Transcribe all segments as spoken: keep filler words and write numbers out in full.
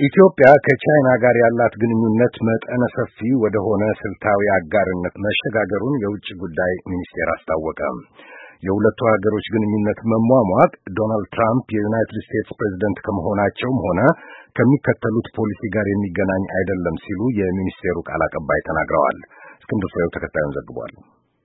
ኢትዮጵያ ከቻይና ጋር ያላት ግንኙነት መጠነ ሰፊ ወደ ሆነ ስልታዊ አጋርነት መሸጋገሩን የውጭ ጉዳይ ሚኒስቴር አስታወቀ። የሁለቱ ሀገሮች ግንኙነት መሟሟቅ ዶናልድ ትራምፕ የዩናይትድ ስቴትስ ፕሬዝደንት ከመሆናቸውም ሆነ ከሚከተሉት ፖሊሲ ጋር የሚገናኝ አይደለም ሲሉ የሚኒስቴሩ ቃል አቀባይ ተናግረዋል። እስክንድር ፍሬው ተከታዩን ዘግቧል።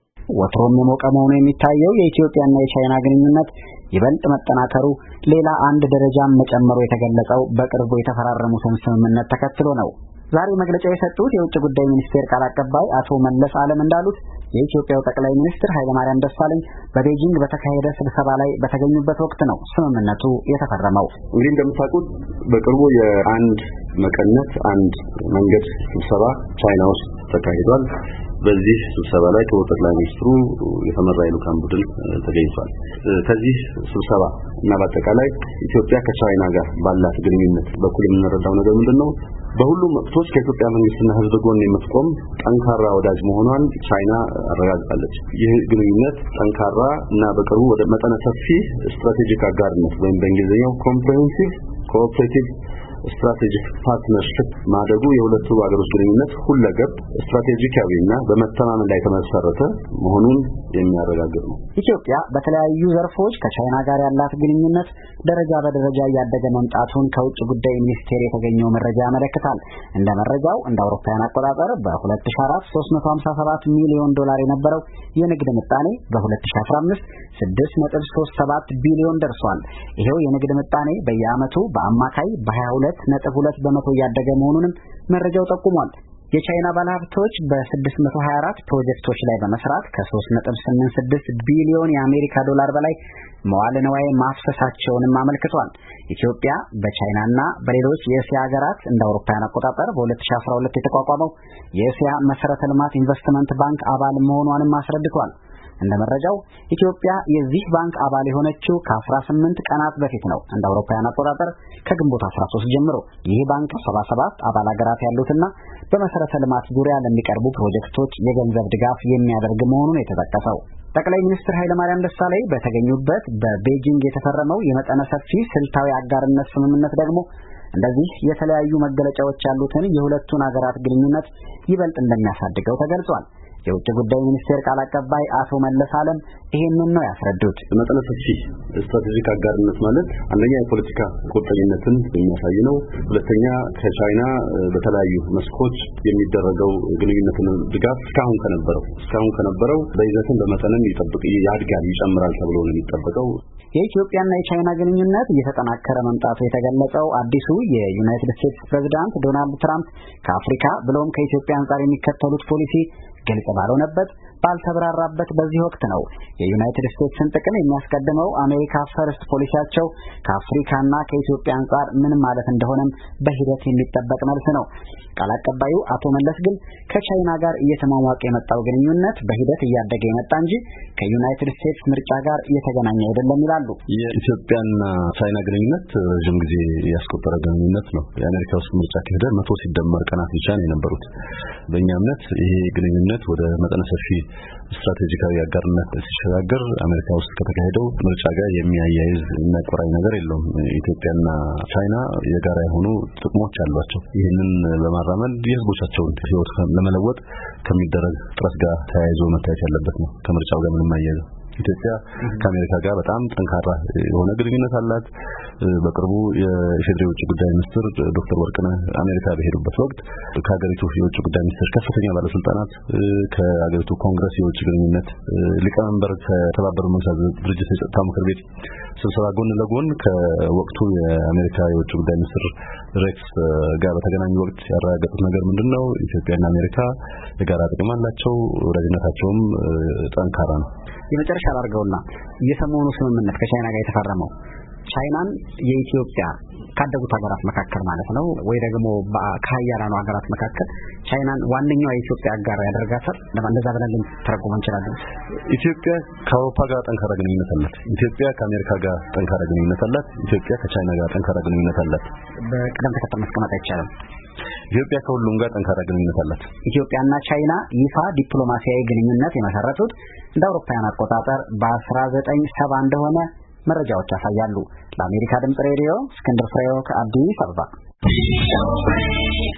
ወትሮም የሞቀ መሆኑ የሚታየው የኢትዮጵያና የቻይና ግንኙነት ይበልጥ መጠናከሩ ሌላ አንድ ደረጃም መጨመሩ የተገለጸው በቅርቡ የተፈራረሙትን ስምምነት ተከትሎ ነው። ዛሬ መግለጫ የሰጡት የውጭ ጉዳይ ሚኒስቴር ቃል አቀባይ አቶ መለስ ዓለም እንዳሉት የኢትዮጵያው ጠቅላይ ሚኒስትር ኃይለማርያም ደሳለኝ በቤጂንግ በተካሄደ ስብሰባ ላይ በተገኙበት ወቅት ነው ስምምነቱ የተፈረመው። እንግዲህ እንደምታውቁት በቅርቡ የአንድ መቀነት አንድ መንገድ ስብሰባ ቻይና ውስጥ ተካሂዷል። በዚህ ስብሰባ ላይ ክቡር ጠቅላይ ሚኒስትሩ የተመራ የልኡካን ቡድን ተገኝቷል። ከዚህ ስብሰባ እና በአጠቃላይ ኢትዮጵያ ከቻይና ጋር ባላት ግንኙነት በኩል የምንረዳው ነገር ምንድነው? በሁሉም ወቅቶች ከኢትዮጵያ መንግስትና ሕዝብ ጎን የምትቆም ጠንካራ ወዳጅ መሆኗን ቻይና አረጋግጣለች። ይህ ግንኙነት ጠንካራ እና በቅርቡ ወደ መጠነ ሰፊ ስትራቴጂክ አጋርነት ወይም በእንግሊዝኛው ኮምፕሬሄንሲቭ ኮኦፐሬቲቭ ስትራቴጂክ ፓርትነርሺፕ ማደጉ የሁለቱ ሀገሮች ግንኙነት ሁለገብ ስትራቴጂካዊና በመተማመን ላይ የተመሰረተ መሆኑን የሚያረጋግጥ ነው። ኢትዮጵያ በተለያዩ ዘርፎች ከቻይና ጋር ያላት ግንኙነት ደረጃ በደረጃ እያደገ መምጣቱን ከውጭ ጉዳይ ሚኒስቴር የተገኘው መረጃ ያመለክታል። እንደ መረጃው እንደ አውሮፓውያን አቆጣጠር በሁለት ሺህ አራት ሶስት መቶ ሃምሳ ሰባት ሚሊዮን ዶላር የነበረው የንግድ ምጣኔ በሁለት ሺህ አስራ አምስት ስድስት ነጥብ ሶስት ሰባት ቢሊዮን ደርሷል። ይሄው የንግድ ምጣኔ በየዓመቱ በአማካይ በሀያ ሁለት ነጥብ ሁለት በመቶ እያደገ መሆኑንም መረጃው ጠቁሟል። የቻይና ባለሀብቶች በስድስት መቶ ሀያ አራት ፕሮጀክቶች ላይ በመስራት ከሶስት ነጥብ ስምንት ስድስት ቢሊዮን የአሜሪካ ዶላር በላይ መዋዕለ ንዋይ ማፍሰሳቸውንም አመልክቷል። ኢትዮጵያ በቻይናና በሌሎች የእስያ ሀገራት እንደ አውሮፓውያን አቆጣጠር በሁለት ሺህ አስራ ሁለት የተቋቋመው የእስያ መሰረተ ልማት ኢንቨስትመንት ባንክ አባል መሆኗንም አስረድቷል። እንደ መረጃው ኢትዮጵያ የዚህ ባንክ አባል የሆነችው ከአስራ ስምንት ቀናት በፊት ነው። እንደ አውሮፓውያን አቆጣጠር ከግንቦት አስራ ሶስት ጀምሮ ይህ ባንክ ሰባ ሰባት አባል ሀገራት ያሉትና በመሰረተ ልማት ዙሪያ ለሚቀርቡ ፕሮጀክቶች የገንዘብ ድጋፍ የሚያደርግ መሆኑን የተጠቀሰው። ጠቅላይ ሚኒስትር ኃይለማርያም ደሳለኝ በተገኙበት በቤጂንግ የተፈረመው የመጠነ ሰፊ ስልታዊ አጋርነት ስምምነት ደግሞ እንደዚህ የተለያዩ መገለጫዎች ያሉትን የሁለቱን ሀገራት ግንኙነት ይበልጥ እንደሚያሳድገው ተገልጿል። የውጭ ጉዳይ ሚኒስቴር ቃል አቀባይ አቶ መለስ ዓለም ይሄንን ነው ያስረዱት። መጠነ ሰፊ ስትራቴጂክ አጋርነት ማለት አንደኛ የፖለቲካ ቁርጠኝነትን የሚያሳይ ነው። ሁለተኛ ከቻይና በተለያዩ መስኮች የሚደረገው ግንኙነትን ድጋፍ እስካሁን ከነበረው እስካሁን ከነበረው በይዘትም በመጠንም ይጠብቅ ያድጋል ይጨምራል ተብሎ ነው የሚጠበቀው። የኢትዮጵያና የቻይና ግንኙነት እየተጠናከረ መምጣቱ የተገለጸው አዲሱ የዩናይትድ ስቴትስ ፕሬዝዳንት ዶናልድ ትራምፕ ከአፍሪካ ብሎም ከኢትዮጵያ አንጻር የሚከተሉት ፖሊሲ ግልጽ ባልሆነበት ባልተብራራበት በዚህ ወቅት ነው። የዩናይትድ ስቴትስን ጥቅም የሚያስቀድመው አሜሪካ ፈርስት ፖሊሲያቸው ከአፍሪካና ከኢትዮጵያ አንጻር ምን ማለት እንደሆነም በሂደት የሚጠበቅ መልስ ነው። ቃል አቀባዩ አቶ መለስ ግን ከቻይና ጋር እየተሟሟቀ የመጣው ግንኙነት በሂደት እያደገ የመጣ እንጂ ከዩናይትድ ስቴትስ ምርጫ ጋር እየተገናኘ አይደለም ይላሉ። የኢትዮጵያና ቻይና ግንኙነት ረጅም ጊዜ ያስቆጠረ ግንኙነት ነው። የአሜሪካ ውስጥ ምርጫ ከሄደ መቶ ሲደመር ቀናት ብቻ ነው የነበሩት። በእኛ እምነት ይሄ ግንኙነት ወደ መጠነ ሰፊ ስትራቴጂካዊ አጋርነት ሲሸጋገር አሜሪካ ውስጥ ከተካሄደው ምርጫ ጋር የሚያያይዝ የሚያቆራኝ ነገር የለውም። ኢትዮጵያና ቻይና የጋራ የሆኑ ጥቅሞች አሏቸው። ይህንን በማራመድ የህዝቦቻቸውን ህይወት ለመለወጥ ከሚደረግ ጥረት ጋር ተያይዞ መታየት ያለበት ነው። ከምርጫው ጋር ምንም አያያዝ ኢትዮጵያ ከአሜሪካ ጋር በጣም ጠንካራ የሆነ ግንኙነት አላት። በቅርቡ የፌዴራል የውጭ ጉዳይ ሚኒስትር ዶክተር ወርቅነህ አሜሪካ በሄዱበት ወቅት ከሀገሪቱ የውጭ ጉዳይ ሚኒስትር ከፍተኛ ባለስልጣናት ከሀገሪቱ ኮንግረስ የውጭ ግንኙነት ሊቀመንበር ከተባበሩት መንግስታት ድርጅት የጸጥታ ምክር ቤት ስብሰባ ጎን ለጎን ከወቅቱ የአሜሪካ የውጭ ጉዳይ ሚኒስትር ሬክስ ጋር በተገናኙ ወቅት ያረጋገጡት ነገር ምንድነው? ኢትዮጵያና አሜሪካ የጋራ ጥቅም አላቸው። ወዳጅነታቸውም ጠንካራ ነው። የመጨረሻ አድርገውና የሰሞኑ ስምምነት ከቻይና ጋር የተፈረመው ቻይናን የኢትዮጵያ ካደጉት ሀገራት መካከል ማለት ነው ወይ ደግሞ ከሀያላኑ ሀገራት መካከል ቻይናን ዋነኛው የኢትዮጵያ አጋር ያደርጋታል? ለማንደዛ ብለን ተረጉመን እንችላለን። ኢትዮጵያ ከአውሮፓ ጋር ጠንካራ ግንኙነት አላት። ኢትዮጵያ ከአሜሪካ ጋር ጠንካራ ግንኙነት አላት። ኢትዮጵያ ከቻይና ጋር ጠንካራ ግንኙነት አላት። በቅደም ተከተል ማስቀመጥ አይቻልም። ኢትዮጵያ ከሁሉም ጋር ጠንካራ ግንኙነት አላት። ኢትዮጵያና ቻይና ይፋ ዲፕሎማሲያዊ ግንኙነት የመሰረቱት እንደ አውሮፓውያን አቆጣጠር በአስራ ዘጠኝ ሰባ እንደሆነ መረጃዎች ያሳያሉ። ለአሜሪካ ድምጽ ሬዲዮ እስክንድር ፍሬው ከአዲስ አበባ